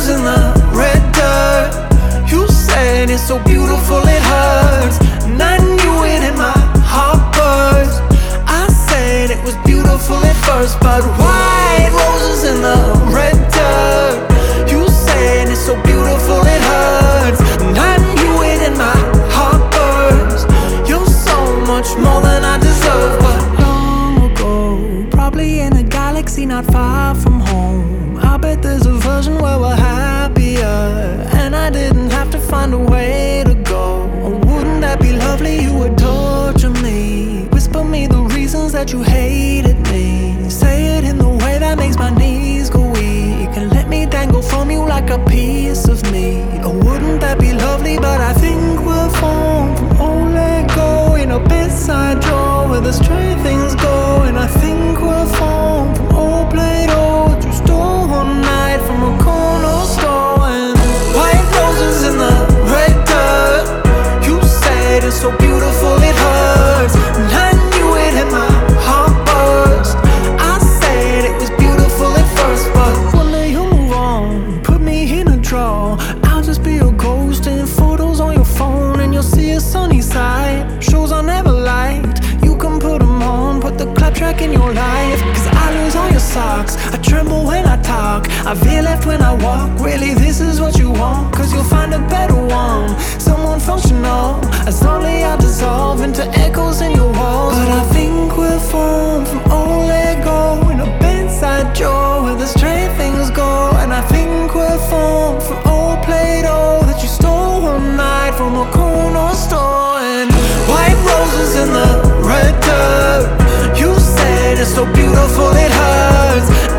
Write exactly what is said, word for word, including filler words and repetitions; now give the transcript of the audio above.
roses in the red dirt. You said it's so beautiful it hurts, and I knew it in my heart burst. I said it was beautiful at first, but white roses in the red dirt. You said it's so beautiful it hurts, and I knew it in my heart burst. You're so much more than I deserve. But long ago, probably in a galaxy not far from home, I bet there's a version where we're happier, and I didn't have to find a way to go. Oh, wouldn't that be lovely? You would torture me, whisper me the reasons that you hated me, say it in the way that makes my knees go weak, and let me dangle from you like a piece of meat. Oh, wouldn't that be lovely? But I think we're formed from old Lego in a bedside drawer where the stray things go. And I think we're formed from old Play-Doh that you stole one night from a corner store. And white roses in the red dirt. You said it's so beautiful it hurts, and I knew it in my heart burst. I said it was beautiful at first, but one day you'll move on, put me in a drawer. I'll just be a ghost in photos on your phone, and you'll see a sunny side. Shows I never liked, you can put them on, put the clap track in your life. Cause I lose all your socks, I tremble when I talk, I veer left when I walk. Really, this is what you want, cause you'll find a better one, someone functional. As slowly I dissolve into echoes in your walls. But I think we're formed from old Lego in a bedside drawer where the stray things go. And I think we're formed from old Play-Doh that you stole one night from a corner store. And white roses in the red dirt. You said it's so beautiful it hurts,